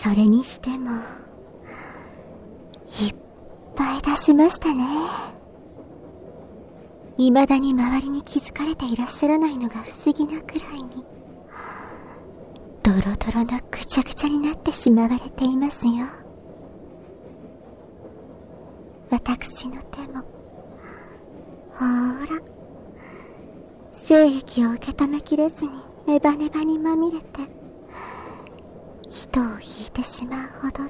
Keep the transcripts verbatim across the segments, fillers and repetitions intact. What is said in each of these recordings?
それにしてもいっぱい出しましたね。未だに周りに気づかれていらっしゃらないのが不思議なくらいにドロドロのぐちゃぐちゃになってしまわれていますよ。私の手もほーら、精液を受け止めきれずにネバネバにまみれて糸を引いてしまうほどで、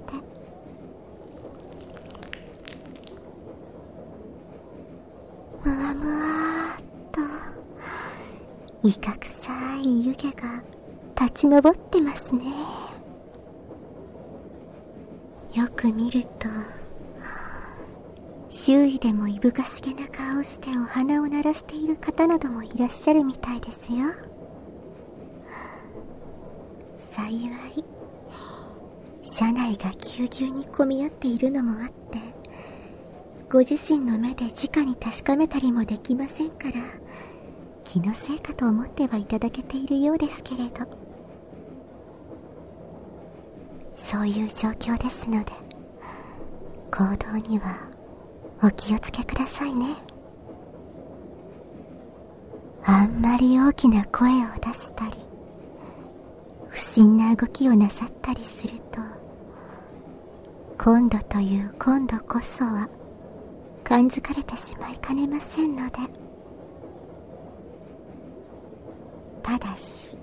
むわむわーっといかくさい湯気が立ち上ってますね。よく見ると周囲でもいぶかしげな顔をしてお花を鳴らしている方などもいらっしゃるみたいですよ。幸い車内がぎゅうぎゅうに混み合っているのもあって、ご自身の目で直に確かめたりもできませんから、気のせいかと思ってはいただけているようですけれど、そういう状況ですので行動にはお気をつけくださいね。あんまり大きな声を出したり不審な動きをなさったりすると、今度という今度こそは感づかれてしまいかねませんので。ただし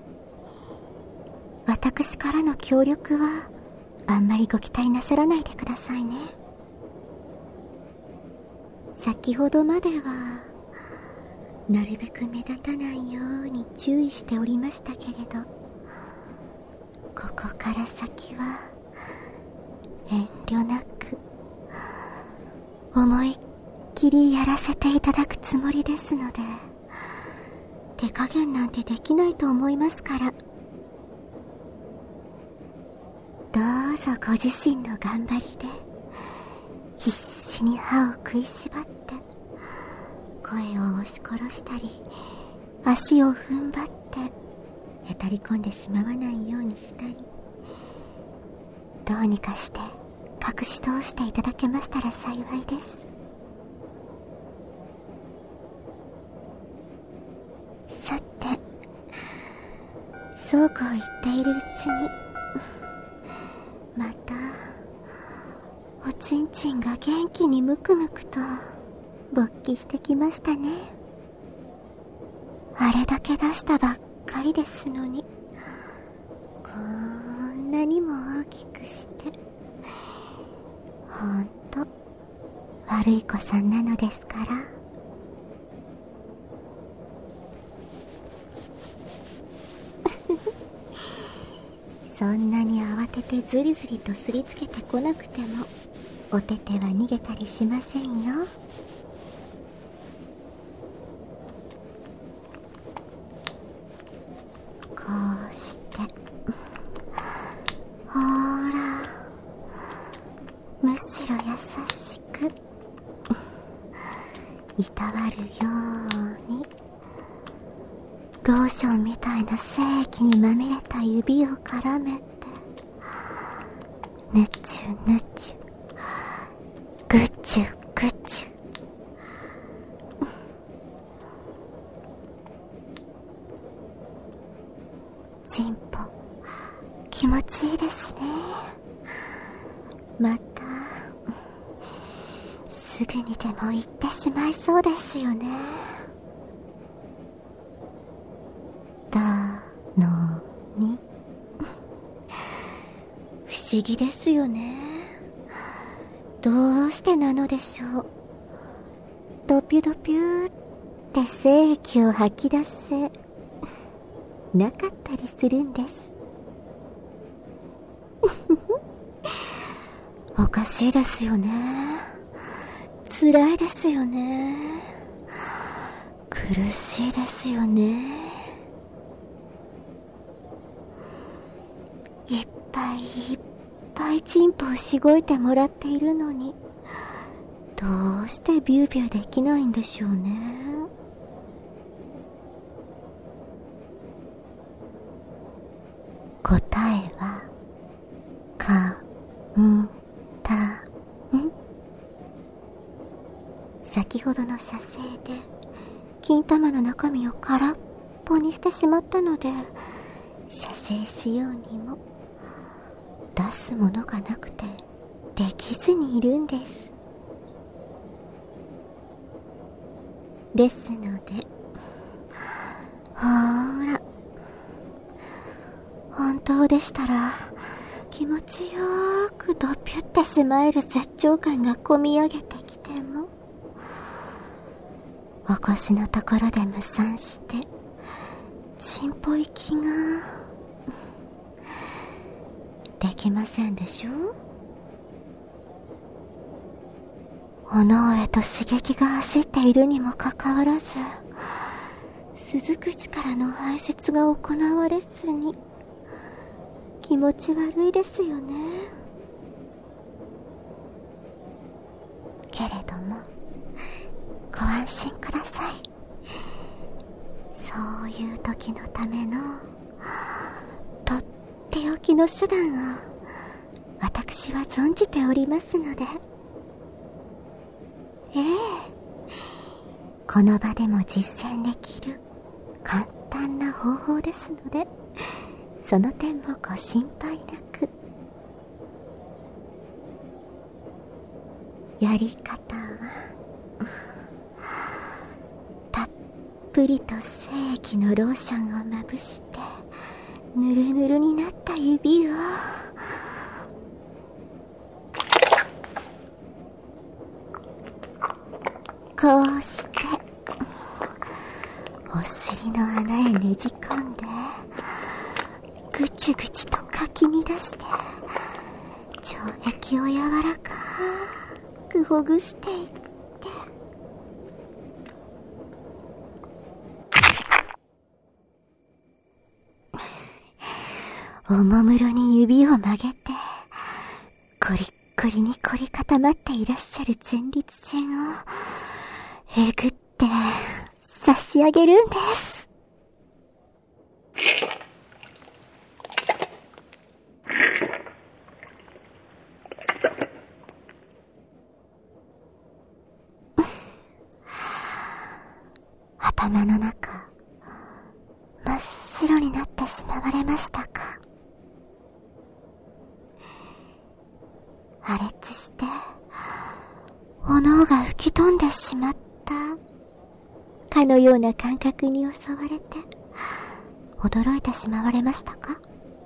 私からの協力はあんまりご期待なさらないでくださいね。先ほどまではなるべく目立たないように注意しておりましたけれど、ここから先は遠慮なく思いっきりやらせていただくつもりですので、手加減なんてできないと思いますから、どうぞご自身の頑張りで必死に歯を食いしばって声を押し殺したり足を踏ん張ってへたり込んでしまわないようにしたり、どうにかして隠し通していただけましたら幸いです。さて、そうこう言っているうちにまたおちんちんが元気にムクムクと勃起してきましたね。あれだけ出したばっかりですのに、こんなにも大きくして、ほんと悪い子さんなのですから。そんなに慌ててズリズリとすりつけてこなくてもお手手は逃げたりしませんよ。こうしてほーら、むしろ優しくいたわるようにローションみたいな精液にまみれた指を絡めて、ぬちゅぬちゅぐちゅぐちゅ、チンポ気持ちいいですね。またすぐにでも行ってしまいそうですよね。だのに不思議ですよね。どうしてなのでしょう。ドピュドピューって精液を吐き出せなかったりするんです。おかしいですよね。辛いですよね。苦しいですよね。いっぱいいっぱいチンポをしごいてもらっているのに、どうしてビュービューできないんでしょうね。答えは顔。 射精で金玉の中身を空っぽにしてしまったので、射精しようにも出すものがなくてできずにいるんです。ですので、ほーら、本当でしたら気持ちよーくドピュってしまえる絶頂感がこみ上げてきても、お腰のところで無産してチンポ息ができませんでしょう。おの上と刺激が走っているにもかかわらず、鈴口からの排泄が行われずに気持ち悪いですよね。けれどもご安心ください。そういう時のためのとっておきの手段を私は存じておりますので。ええ、この場でも実践できる簡単な方法ですので、その点もご心配なく。やり方はたっぷりと精液のローションをまぶして、ぬるぬるになった指をこうしてお尻の穴へねじ込んで、ぐちゅぐちゅとかき乱して、腸壁を柔らかくほぐしていって、おもむろに指を曲げて、コリッコリに凝り固まっていらっしゃる前立腺をえぐって差し上げるんです。頭の中真っ白になってしまわれましたか。破裂して炎が吹き飛んでしまったかのような感覚に襲われて驚いてしまわれましたか。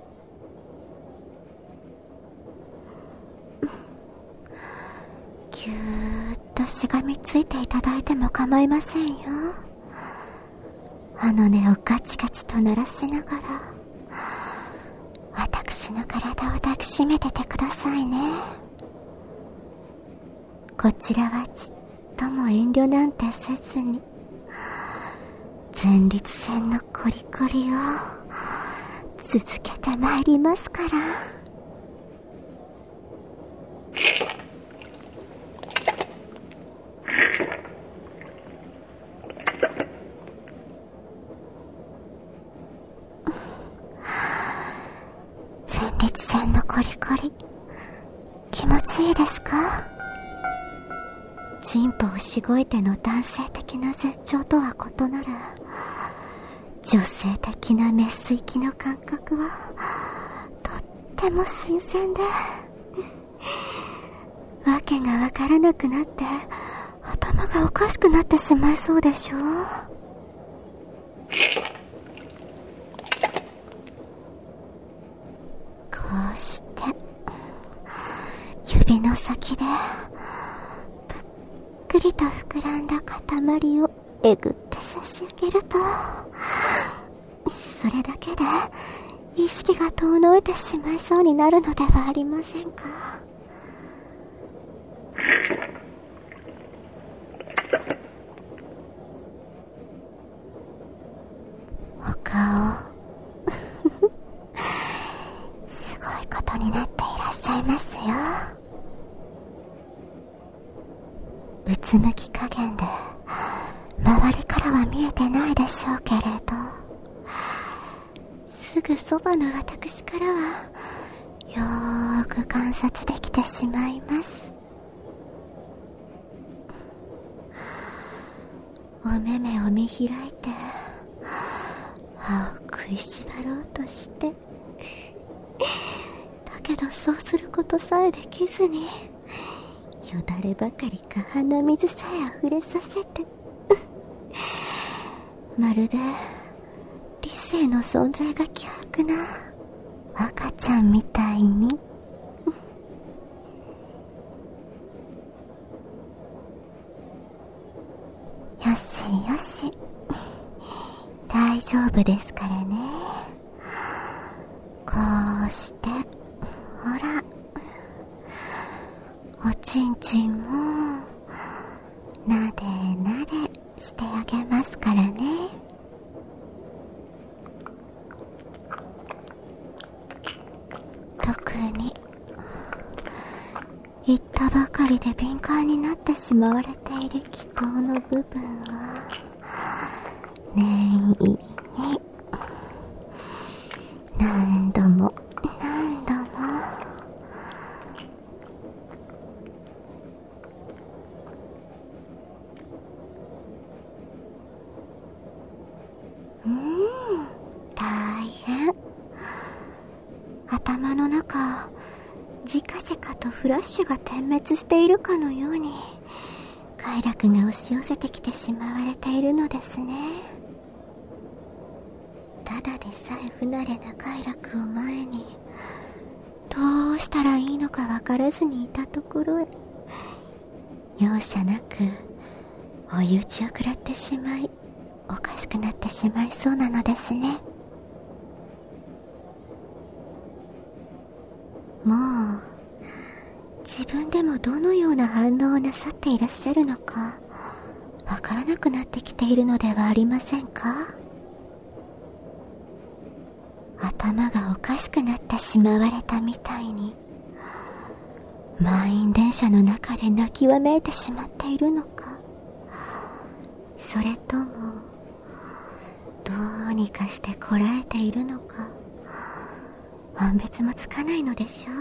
ぎゅーっとしがみついていただいても構いませんよ。あの根をガチガチと鳴らしながら私の体を抱きしめててくださいね。こちらはちっとも遠慮なんてせずに、前立腺のコリコリを続けてまいりますから。前立腺のコリコリ、気持ちいいですか？チンポをしごいての男性的な絶頂とは異なる女性的なメス息の感覚はとっても新鮮で、わけがわからなくなって頭がおかしくなってしまいそうでしょう。こうして指の先でぷっくりと膨らんだ塊をえぐって差し上げると、それだけで意識が遠のいてしまいそうになるのではありませんか。お顔すごいことになっていらっしゃいますよ。うつむき加減で周りからは見えてないでしょうけれど、すぐそばの私からはよーく観察できてしまいます。 お目目を見開いて歯を食いしばろうとして、だけどそうすることさえできずに、よだればかりか鼻水さえ溢れさせてまるで理性の存在が希薄な赤ちゃんみたいによしよし、大丈夫ですからね。こうして、ほら、おちんちんもなでなでしてあげますからね。特に言ったばかりで敏感になってしまわれている気筒の部分は念入りに何度も何度もうーん大変。頭の中じかじかとフラッシュが点滅しているかのように快楽が押し寄せてきてしまわれているのですね。ただでさえ不慣れな快楽を前にどうしたらいいのかわからずにいたところへ、容赦なく追い打ちを食らってしまい、おかしくなってしまいそうなのですね。もう自分でもどのような反応をなさっていらっしゃるのかわからなくなってきているのではありませんか？頭がおかしくなってしまわれたみたいに、満員電車の中で泣きわめいてしまっているのか、それともどうにかしてこらえているのか、判別もつかないのでしょ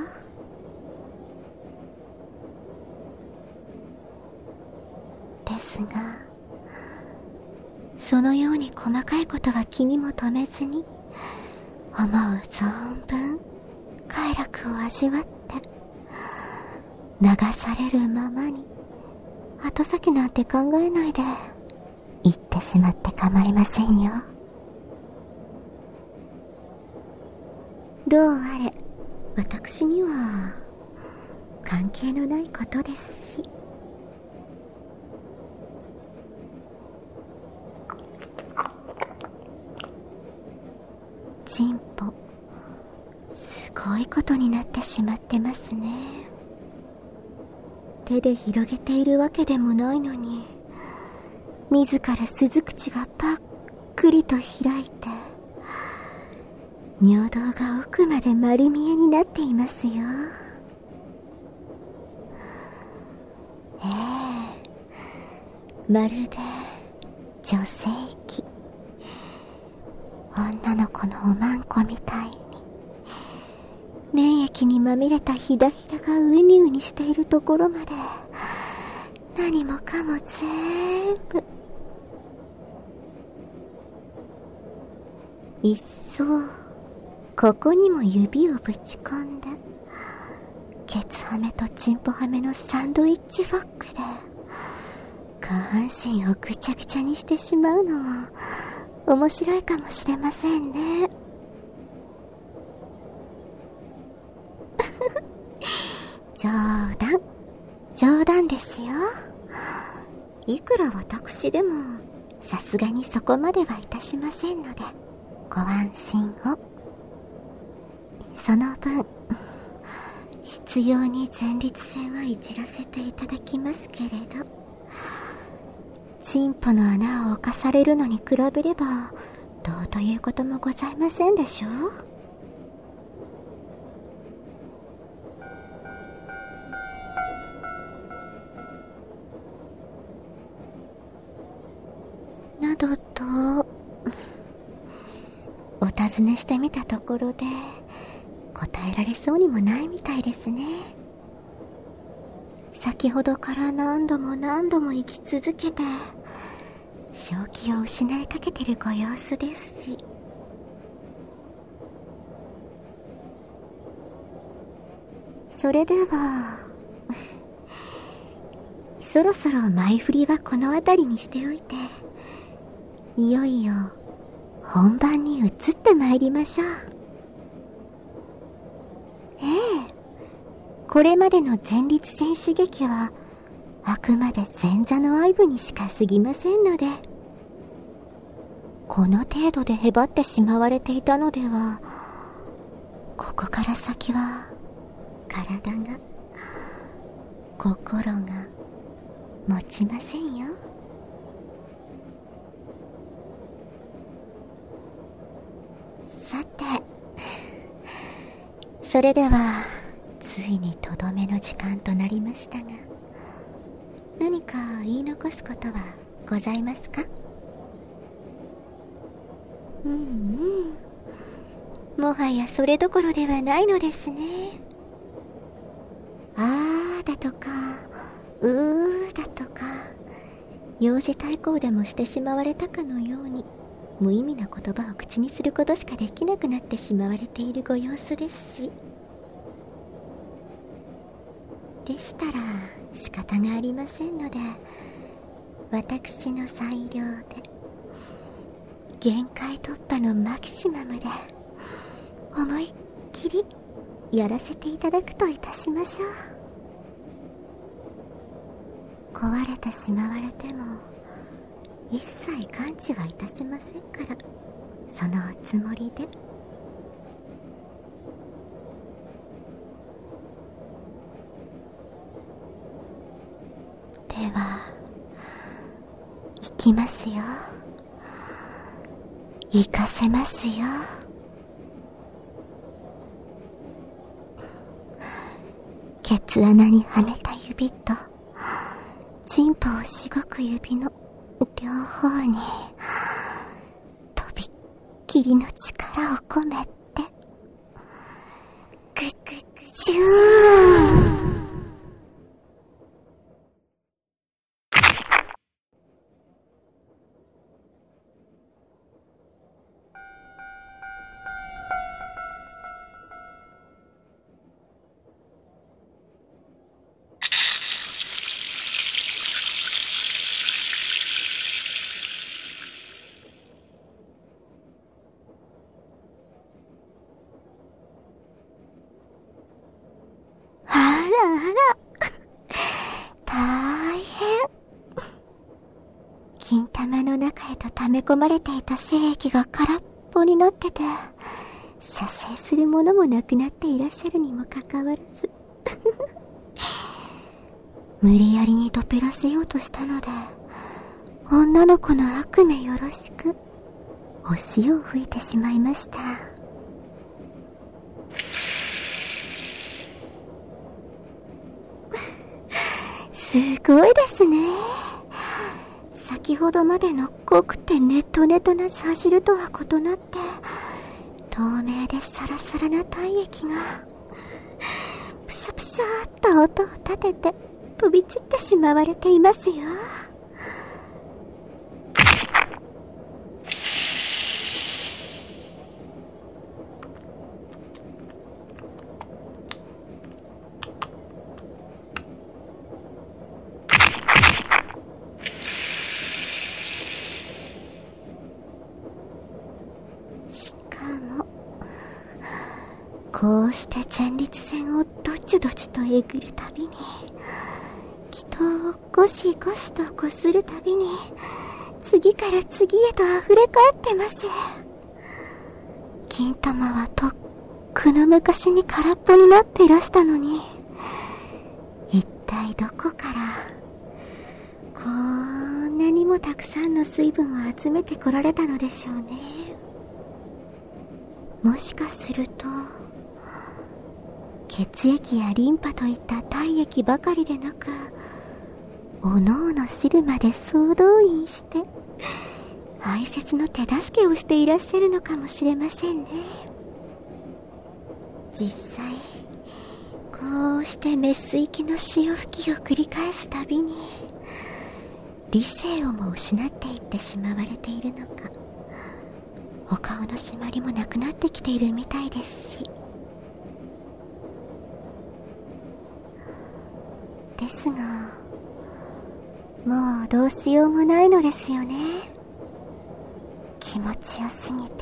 う。ですが、そのように細かいことは気にも留めずに、思う存分快楽を味わって流されるままに、後先なんて考えないで行ってしまって構いませんよ。どうあれ私には関係のないことですし。チンポ、すごいことになってしまってますね。手で広げているわけでもないのに、自ら鈴口がパックリと開いて、尿道が奥まで丸見えになっていますよ。ええ、まるで女性器、女の子のおまんこみたいに、粘液にまみれたひだひだがウニウニしているところまで、何もかも全部。いっそここにも指をぶち込んで、ケツハメとチンポハメのサンドイッチファックで下半身をぐちゃぐちゃにしてしまうのも面白いかもしれませんね。冗談冗談ですよ。いくら私でもさすがにそこまではいたしませんのでご安心を。その分必要に前立腺はいじらせていただきますけれど、チンポの穴を侵されるのに比べればどうということもございませんでしょう。などとお尋ねしてみたところで答えられそうにもないみたいですね。先ほどから何度も何度も生き続けて、 正気を失いかけてるご様子ですし、それではそろそろ前振りはこの辺りにしておいて、いよいよ本番に移ってまいりましょう。ええ、これまでの前立腺刺激はあくまで前座の愛撫にしか過ぎませんので、この程度でへばってしまわれていたのでは、ここから先は体が心が持ちませんよ。さて、それではついにとどめの時間となりましたが、何か言い残すことはございますか？うんうん、もはやそれどころではないのですね。あーだとかうーだとか、幼児対抗でもしてしまわれたかのように、無意味な言葉を口にすることしかできなくなってしまわれているご様子ですし、でしたら仕方がありませんので、私の裁量で限界突破のマキシマムで思いっきりやらせていただくといたしましょう。壊れてしまわれても一切感知はいたしませんから、そのおつもりで。では行きますよ。行かせますよ。ケツ穴にはめた指とチンポをしごく指の両方にとびっきりの力を込めて、グッグッチューン。大変。金玉の中へと溜め込まれていた精液が空っぽになってて、射精するものもなくなっていらっしゃるにもかかわらず無理やりにドペらせようとしたので、女の子の悪夢よろしくお塩を吹いてしまいました。すごいですね。先ほどまでの濃くてネトネトなさ汁とは異なって、透明でサラサラな体液がプシャプシャーっと音を立てて飛び散ってしまわれていますよ。こうして前立腺をどちどちとえぐるたびに、気筒をゴシゴシとこするたびに、次から次へと溢れ返ってます。金玉はとっくの昔に空っぽになっていらしたのに、一体どこからこんなにもたくさんの水分を集めてこられたのでしょうね。もしかすると血液やリンパといった体液ばかりでなく、おのおの汁まで総動員して排泄の手助けをしていらっしゃるのかもしれませんね。実際こうしてメス行きの潮吹きを繰り返すたびに、 理性をも失っていってしまわれているのか、お顔の締まりもなくなってきているみたいですし。ですが、もうどうしようもないのですよね。気持ちよすぎて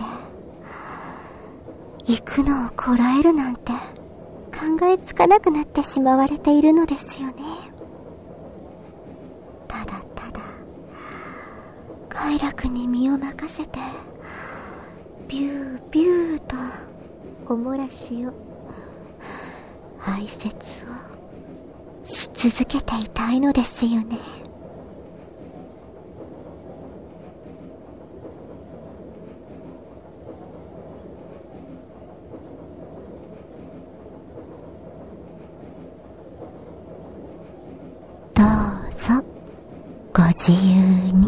行くのをこらえるなんて考えつかなくなってしまわれているのですよね。ただただ快楽に身を任せてビュービューとおもらしを排泄をし続けていたいのですよね。どうぞご自由に。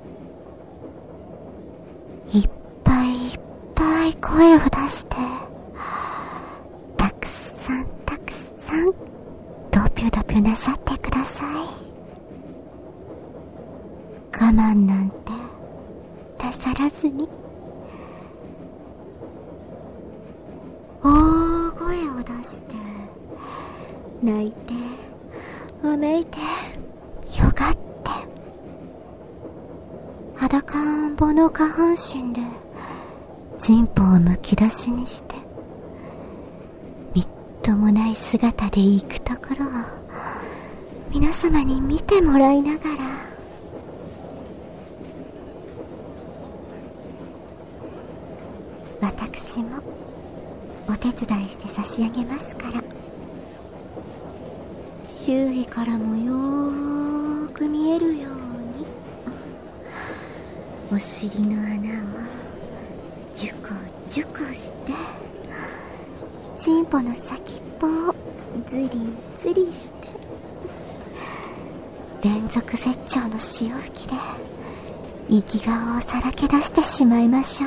いっぱいいっぱい声を出してたくさんたくさんドピュドピュなさってください。我慢なんてなさらずに大声を出して泣いてわめいてよがって裸んぼの下半身でチンポをむき出しにしてみっともない姿で行くところを皆様に見てもらいながら、私もお手伝いして差し上げますから、周囲からもよーく見えるようにお尻の穴をジュコジュコしてチンポの先っぽをズリズリして連続絶頂の潮吹きで息顔をさらけ出してしまいましょう。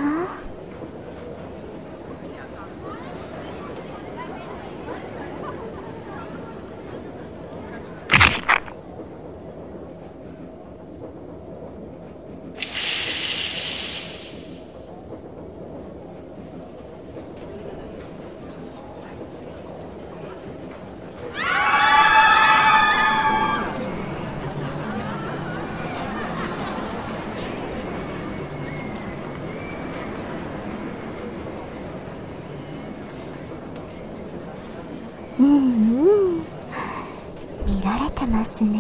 うんうん、見られてますね。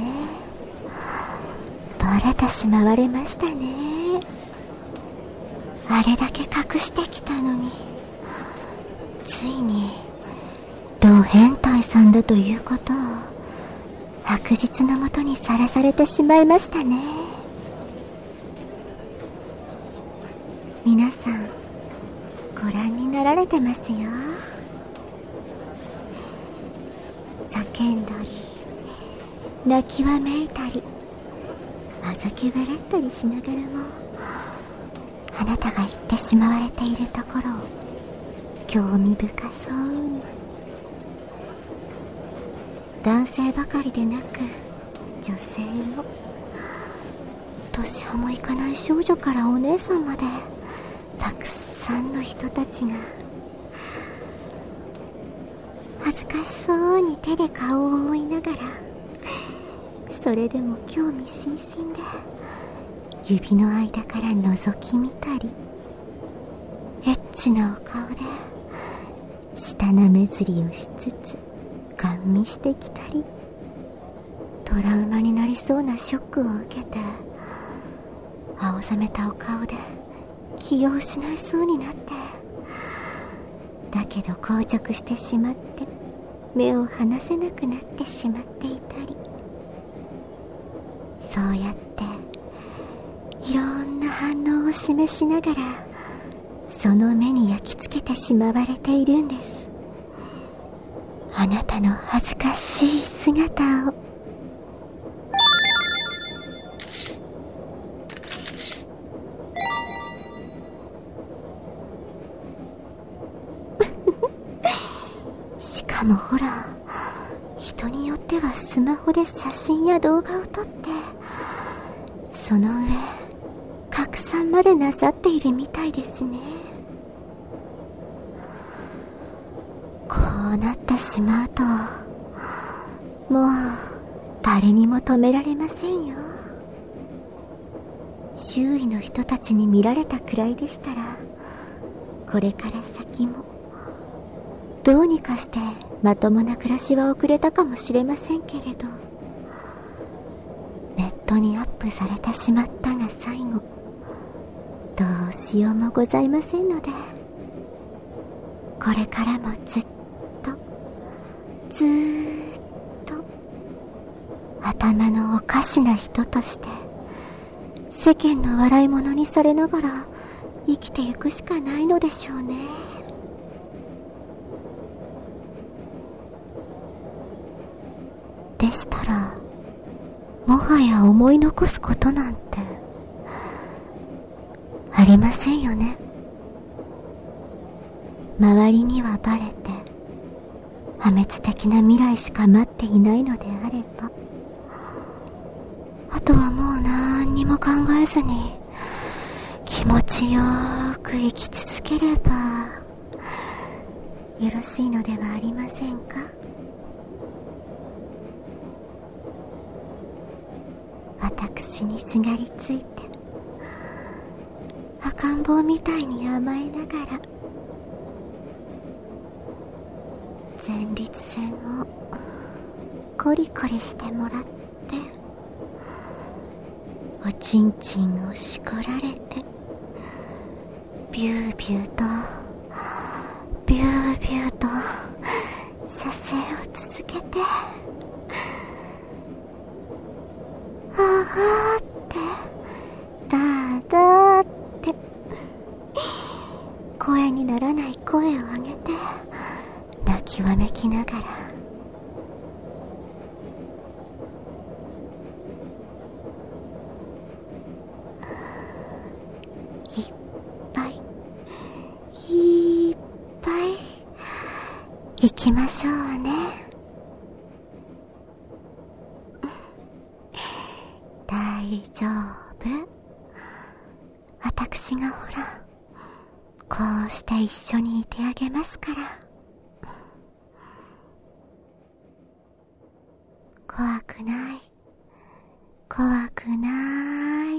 バレてしまわれましたね。あれだけ隠してきたのに、ついに同変態さんだということを白日のもとにさらされてしまいましたね。皆さんご覧になられてますよ。叫んだり泣きわめいたりあざけ笑ったりしながらも、あなたが言ってしまわれているところを興味深そうに。男性ばかりでなく女性も、年端もいかない少女からお姉さんまでたくさんの人たちが恥ずかしそうに手で顔を覆いながら、それでも興味津々で指の間から覗き見たり、エッチなお顔で舌なめずりをしつつガン見してきたり、トラウマになりそうなショックを受けて青ざめたお顔で気を失いそうになって、だけど硬直してしまって目を離せなくなってしまっていたり、そうやっていろんな反応を示しながらその目に焼き付けてしまわれているんです。あなたの恥ずかしい姿を。しかもほら、人によってはスマホで写真や動画を撮ってその上拡散までなさっているみたいですね。こうなってしまうともう誰にも止められませんよ。周囲の人たちに見られたくらいでしたら、これから先もどうにかしてまともな暮らしは送れたかもしれませんけれど、ネットにアップされてしまったが最後、どうしようもございませんので、これからもずっとずーっと頭のおかしな人として世間の笑い物にされながら生きていくしかないのでしょうね。でしたら、もはや思い残すことなんてありませんよね。周りにはバレて破滅的な未来しか待っていないのであれば、あとはもう何にも考えずに気持ちよーく生き続ければよろしいのではありませんか。私にすがりついて赤ん坊みたいに甘えながら前立腺をコリコリしてもらって、おちんちんをしこられて、ビュービューとビュービューと射精を続けて、あーってだーだーって声にならない声を上げて泣きわめきながら、いっぱいいっぱい行きましょうね。大丈夫。私がほらこうして一緒にいてあげますから。怖くない、怖くない。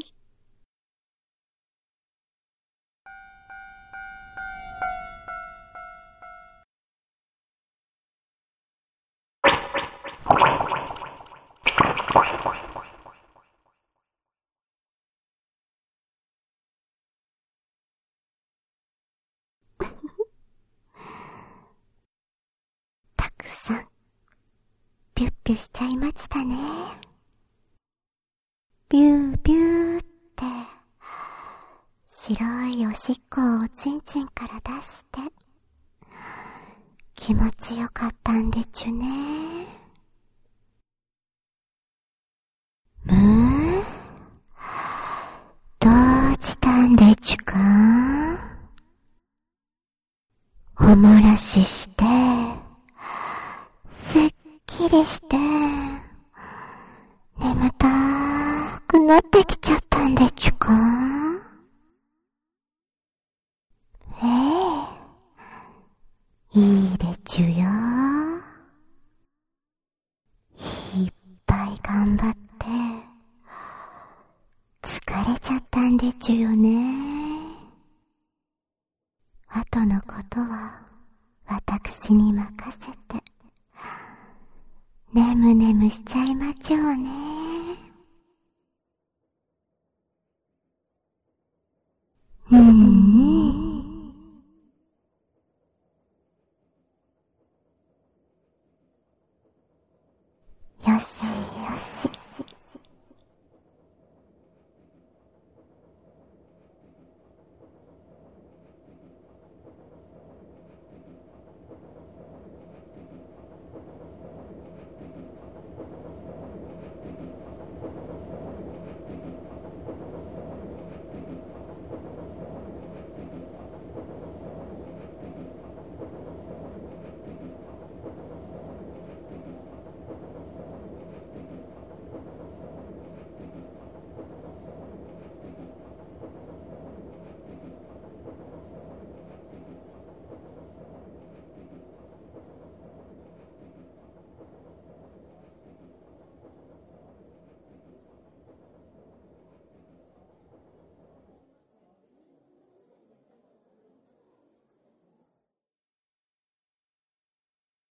たくさんピュッピュしちゃいましたね。ビュービューって白いおしっこをおちんちんから出して気持ちよかったんでちゅね。むーどうしたんでちゅか。お漏らししてすっきりして眠たーくなってきちゃったんでちゅか。ええ、いいでちゅよ。いっぱい頑張って疲れちゃったんでちゅよね。あとのことは私に任せてねむねむしちゃいまちょうね。うんうん。よしよし。